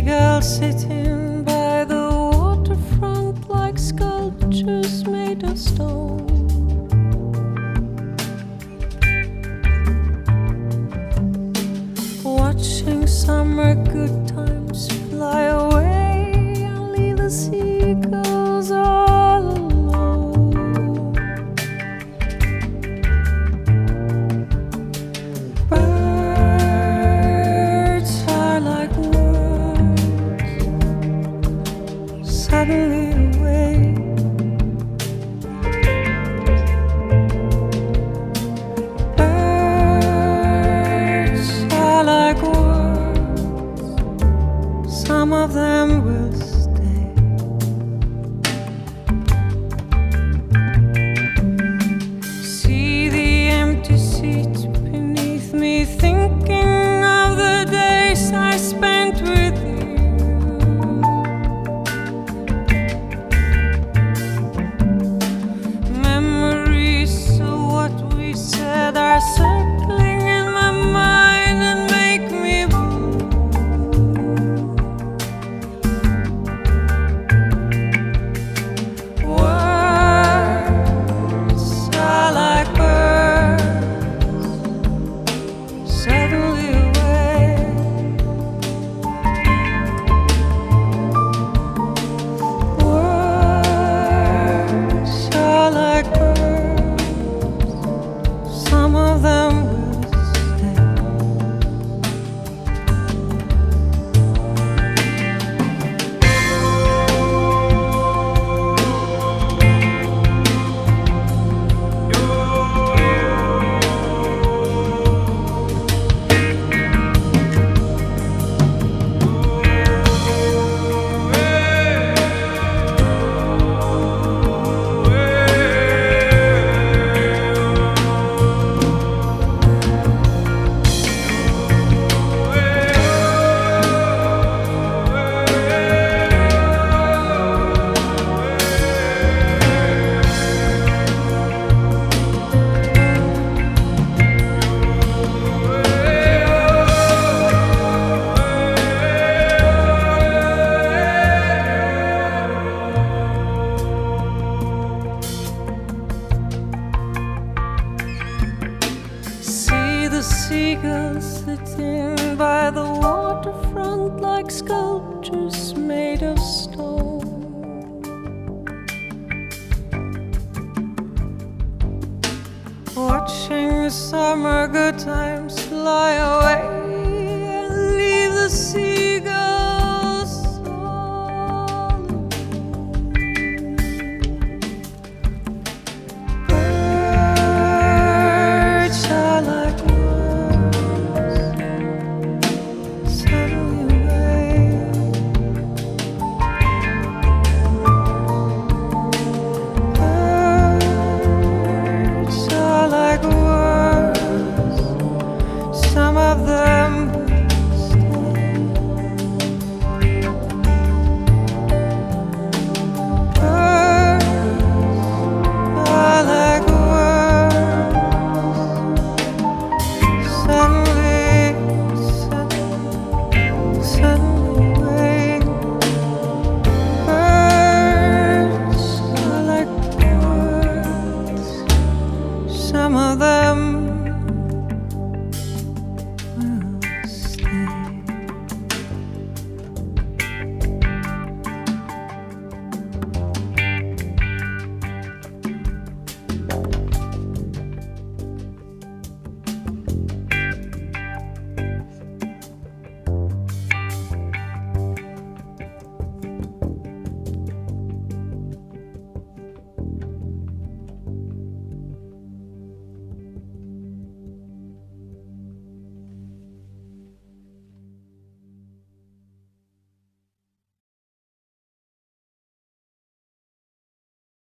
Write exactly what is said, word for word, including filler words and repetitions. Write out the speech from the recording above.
seagulls sitting by the waterfront like sculptures made of stone. Watching summer good times fly away and leave the seagulls all alone. Birds are like words suddenly away. Some of them will stay. See the empty seats beneath me, thinking of the days I spent with you. Memories of what we said are circling in my mind and make me blue. The seagulls sitting by the waterfront like sculptures made of stone. Watching the summer good times fly away and leave the seagulls